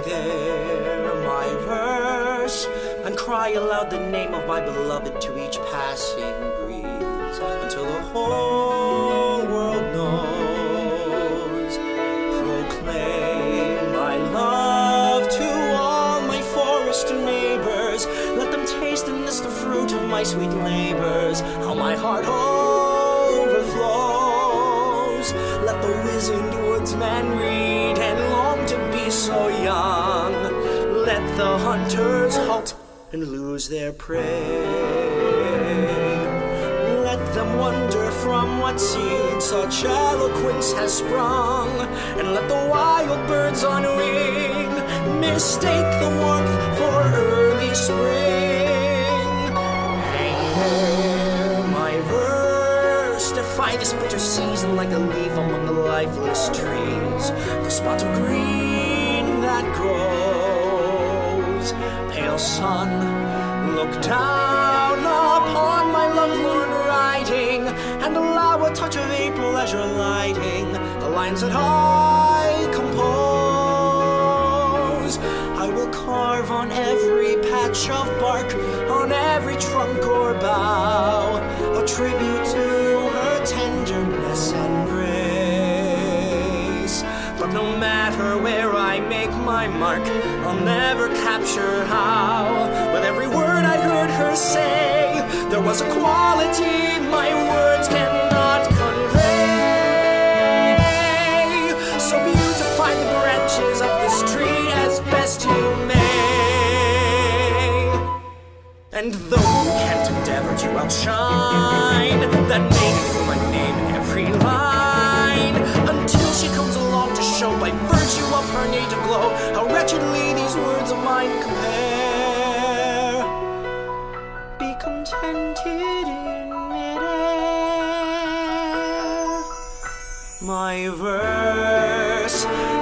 there my verse, and cry aloud the name of my beloved to each passing breeze, until the whole world knows. Proclaim my love to all my forest neighbors. Let them taste in this the fruit of my sweet labors, how my heart overflows. Let the wizened woodsman read and long to be so young. Let the hunters halt and lose their prey. Let them wonder from what seed such eloquence has sprung, and let the wild birds on wing mistake the warmth for early spring. Hang there my verse, defy this bitter season like a leaf among the lifeless trees, the spot of green that grows. Pale sun, look down upon my lovelorn riding, and allow a touch of April as your lighting the lines that I compose. I will carve on every patch of bark, on every trunk or bough, a tribute to her tenderness and grace. But no matter where I make my mark, I'll never capture how. With every word I heard her say, there was a quality my words cannot convey. So beautify the branches of this tree as best you may. And though you can't endeavor to outshine that maiden whom I name every line, until she comes along to show by virtue of her native glow how wretchedly these words of mine compare. Be contented in midair. My verse